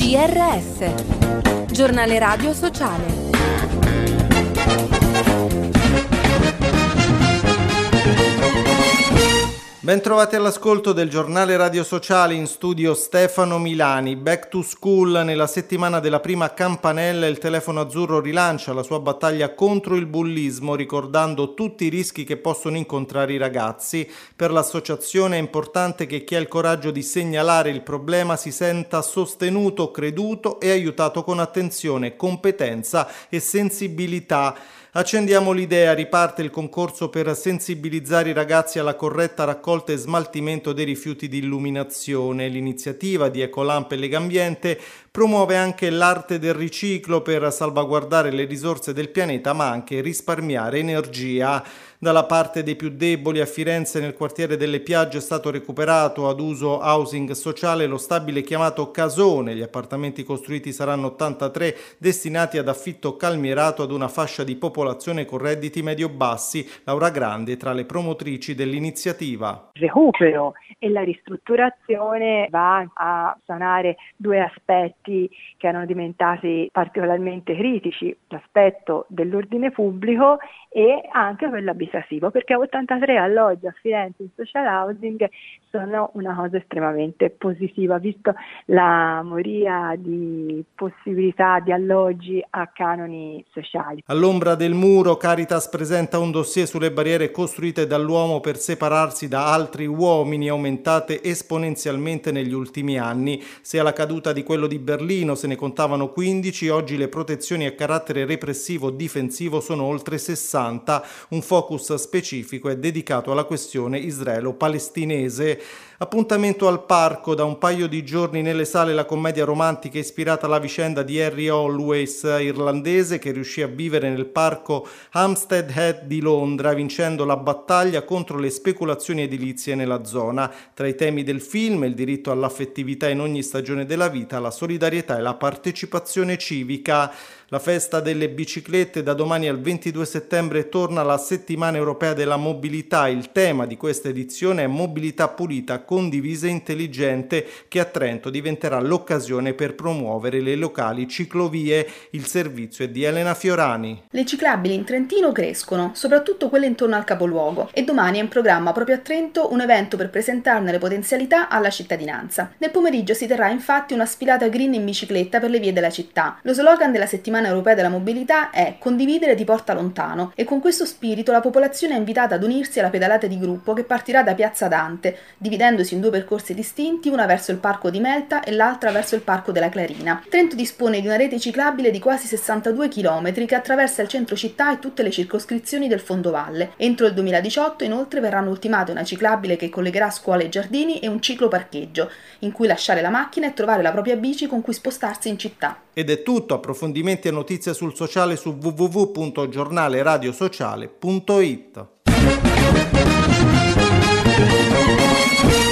GRS, Giornale Radio Sociale. Bentrovati all'ascolto del Giornale Radio Sociale, in studio Stefano Milani. Back to School, nella settimana della prima campanella il telefono azzurro rilancia la sua battaglia contro il bullismo, ricordando tutti i rischi che possono incontrare i ragazzi. Per l'associazione è importante che chi ha il coraggio di segnalare il problema si senta sostenuto, creduto e aiutato con attenzione, competenza e sensibilità. Accendiamo l'idea, riparte il concorso per sensibilizzare i ragazzi alla corretta raccolta e smaltimento dei rifiuti di illuminazione. L'iniziativa di Ecolamp e Legambiente promuove anche l'arte del riciclo per salvaguardare le risorse del pianeta, ma anche risparmiare energia. Dalla parte dei più deboli, a Firenze, nel quartiere delle Piagge, è stato recuperato ad uso housing sociale lo stabile chiamato Casone. Gli appartamenti costruiti saranno 83, destinati ad affitto calmierato ad una fascia di popolazione con redditi medio-bassi. Laura Grande, tra le promotrici dell'iniziativa. Il recupero e la ristrutturazione va a sanare due aspetti che erano diventati particolarmente critici: l'aspetto dell'ordine pubblico e anche quello abitativo, perché 83 alloggi a Firenze in social housing sono una cosa estremamente positiva, visto la moria di possibilità di alloggi a canoni sociali. All'ombra del muro, Caritas presenta un dossier sulle barriere costruite dall'uomo per separarsi da altri uomini, aumentate esponenzialmente negli ultimi anni. Se alla caduta di quello di Berlino se ne contavano 15, oggi le protezioni a carattere repressivo difensivo sono oltre 60. Un focus specifico è dedicato alla questione israelo-palestinese. Appuntamento al parco, da un paio di giorni nelle sale la commedia romantica ispirata alla vicenda di Harry Holloway, irlandese, che riuscì a vivere nel parco Hampstead Heath di Londra, vincendo la battaglia contro le speculazioni edilizie nella zona. Tra i temi del film, il diritto all'affettività in ogni stagione della vita, la solidarietà e la partecipazione civica. La festa delle biciclette, da domani al 22 settembre torna la settimana europea della mobilità. Il tema di questa edizione è mobilità pulita, condivisa e intelligente, che a Trento diventerà l'occasione per promuovere le locali ciclovie. Il servizio è di Elena Fiorani. Le ciclabili in Trentino crescono, soprattutto quelle intorno al capoluogo, e domani è in programma proprio a Trento un evento per presentarne le potenzialità alla cittadinanza. Nel pomeriggio si terrà infatti una sfilata green in bicicletta per le vie della città. Lo slogan della settimana europea della mobilità è "Condividere ti porta lontano", e con questo spirito la popolazione è invitata ad unirsi alla pedalata di gruppo che partirà da Piazza Dante, dividendosi in due percorsi distinti, una verso il parco di Melta e l'altra verso il parco della Clarina. Trento dispone di una rete ciclabile di quasi 62 km che attraversa il centro città e tutte le circoscrizioni del fondovalle. Entro il 2018 inoltre verranno ultimate una ciclabile che collegherà scuole e giardini e un cicloparcheggio, in cui lasciare la macchina e trovare la propria bici con cui spostarsi in città. Ed è tutto, approfondimenti e notizie sul sociale su www.giornaleradiosociale.it.